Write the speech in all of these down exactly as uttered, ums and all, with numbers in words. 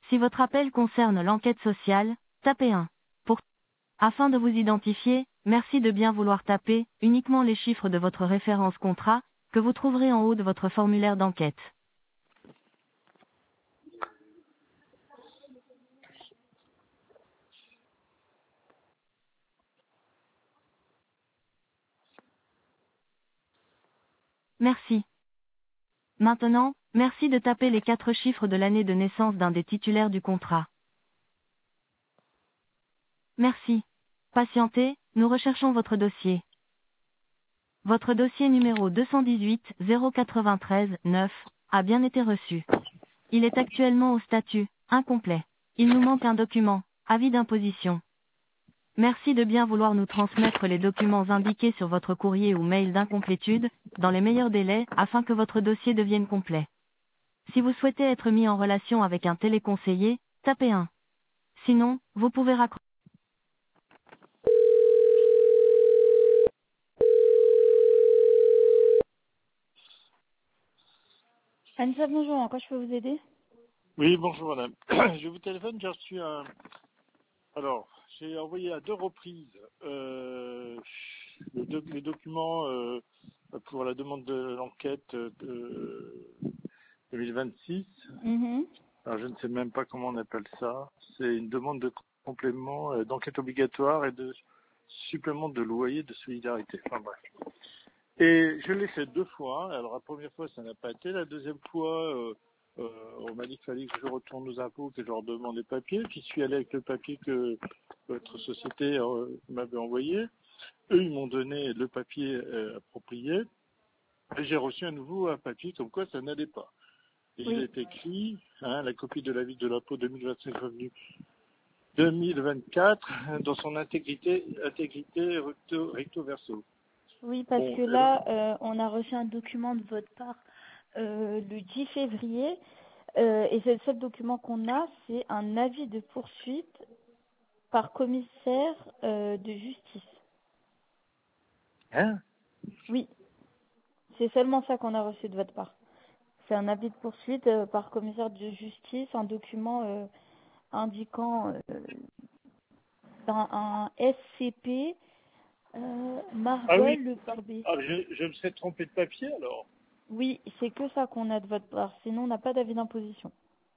Si votre appel concerne l'enquête sociale, tapez un. Pour Afin de vous identifier, merci de bien vouloir taper uniquement les chiffres de votre référence contrat que vous trouverez en haut de votre formulaire d'enquête. Merci. Maintenant, merci de taper les quatre chiffres de l'année de naissance d'un des titulaires du contrat. Merci. Patientez, nous recherchons votre dossier. Votre dossier numéro deux cent dix-huit zéro quatre-vingt-treize neuf a bien été reçu. Il est actuellement au statut incomplet. Il nous manque un document, avis d'imposition. Merci de bien vouloir nous transmettre les documents indiqués sur votre courrier ou mail d'incomplétude, dans les meilleurs délais, afin que votre dossier devienne complet. Si vous souhaitez être mis en relation avec un téléconseiller, tapez un. Sinon, vous pouvez raccrocher. Anissa, bonjour, en quoi je peux vous aider? Oui, bonjour madame. Je vous téléphone, j'ai reçu un... Alors, j'ai envoyé à deux reprises euh, les, doc- les documents euh, pour la demande de l'enquête de deux mille vingt-six. Mhm. Alors, je ne sais même pas comment on appelle ça. C'est une demande de complément euh, d'enquête obligatoire et de supplément de loyer de solidarité. Enfin bref. Et je l'ai fait deux fois. Alors la première fois, ça n'a pas été. La deuxième fois, euh, euh, on m'a dit qu'il fallait que je retourne aux impôts, que je leur demande des papiers. J'y suis allé avec le papier que votre société euh, m'avait envoyé. Eux, ils m'ont donné le papier euh, approprié. Et j'ai reçu à nouveau un papier comme quoi ça n'allait pas. Et il Oui. est écrit, hein, la copie de l'avis de l'impôt deux mille vingt-cinq revenu deux mille vingt-quatre, dans son intégrité, intégrité recto, recto verso. Oui, parce Bon, que eh ben, là, euh, on a reçu un document de votre part euh, le dix février, euh, et c'est le seul document qu'on a, c'est un avis de poursuite par commissaire euh, de justice. hein? Oui, c'est seulement ça qu'on a reçu de votre part. C'est un avis de poursuite euh, par commissaire de justice, un document euh, indiquant euh, dans un S C P euh, Ah oui, Margol le Barbet. ah, je, je me serais trompé de papier alors. Oui, c'est que ça qu'on a de votre part, sinon on n'a pas d'avis d'imposition.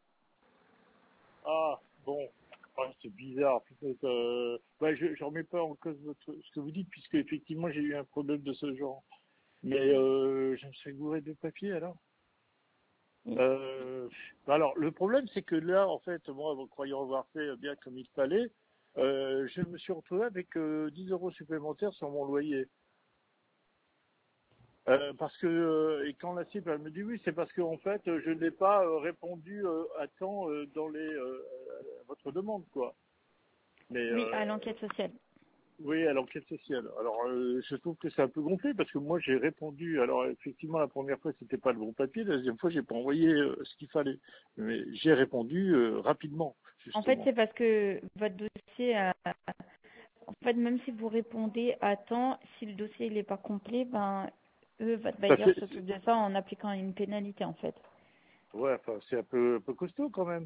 Ah, bon. Ah, c'est bizarre. Peut-être, euh... ouais, je ne remets pas en cause votre, ce que vous dites, puisque effectivement j'ai eu un problème de ce genre. Mais euh, je me suis gouré de papier alors. Oui. Euh, alors, le problème, c'est que là, en fait, moi, croyant avoir fait bien comme il fallait, euh, je me suis retrouvé avec euh, dix euros supplémentaires sur mon loyer. Euh, parce que, euh, et quand la cible, elle me dit oui, c'est parce qu'en fait, je n'ai pas euh, répondu euh, à temps euh, dans les, euh, à votre demande, quoi. Mais Oui, euh, à l'enquête sociale. oui, à l'enquête sociale. Alors, euh, je trouve que c'est un peu gonflé parce que moi, j'ai répondu. Alors, effectivement, la première fois, c'était pas le bon papier. La deuxième fois, j'ai pas envoyé euh, ce qu'il fallait. Mais j'ai répondu euh, rapidement, En fait, justement. c'est parce que votre dossier, a- en fait, même si vous répondez à temps, si le dossier n'est pas complet, ben, eux, votre Ça bailleur fait, s'occupe de ça en appliquant une pénalité, en fait. ouais, enfin, c'est un peu, un peu costaud quand même.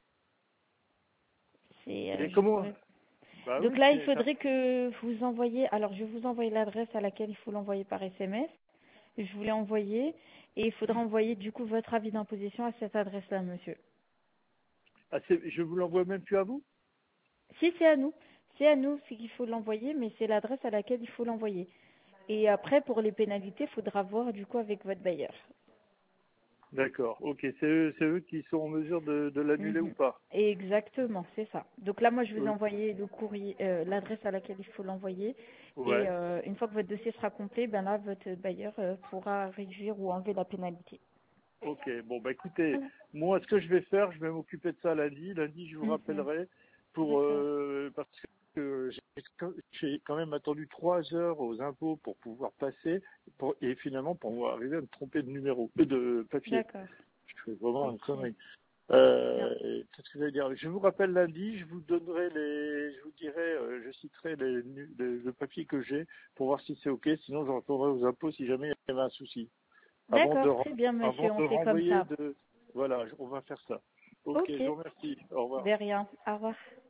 C'est, euh, Et je comment? pourrais. Bah Donc oui, là, il c'est ça. faudrait que vous envoyiez. Alors, je vais vous envoyer l'adresse à laquelle il faut l'envoyer par S M S. Je vous l'ai envoyé et il faudra envoyer du coup votre avis d'imposition à cette adresse-là, monsieur. Ah, c'est- je vous l'envoie même plus à vous? Si c'est à nous, c'est à nous, c'est qu'il faut l'envoyer, mais c'est l'adresse à laquelle il faut l'envoyer. Et après, pour les pénalités, il faudra voir du coup avec votre bailleur. D'accord. Ok, c'est eux, c'est eux qui sont en mesure de, de l'annuler ou Mhm. pas? Exactement, c'est ça. Donc là, moi, je vous ai Euh, envoyé le courrier, euh, l'adresse à laquelle il faut l'envoyer. Et ouais. euh, une fois que votre dossier sera complet, ben là, votre bailleur euh, pourra réduire ou enlever la pénalité. Ok, bon bah écoutez, Voilà. moi ce que je vais faire, je vais m'occuper de ça lundi. Lundi, je vous Mhm. rappellerai pour D'accord. euh, parce que j'ai j'ai quand même attendu trois heures aux impôts pour pouvoir passer pour, et finalement pour arriver à me tromper de numéro, euh, de papier. D'accord. Je fais vraiment une Ok. connerie. Bien. Euh, et Qu'est-ce que je vais dire? Je vous rappelle lundi, je vous donnerai les, je vous dirai, euh, je citerai les, nu- les- le papier que j'ai pour voir si c'est ok. Sinon, je retournerai aux impôts si jamais il y avait un souci. Avant de, D'accord, ren- très bien, avant monsieur. On de fait comme renvoyer ça. de, voilà, on va faire ça. Ok, Ok, je vous remercie. Au revoir. de rien. Au revoir.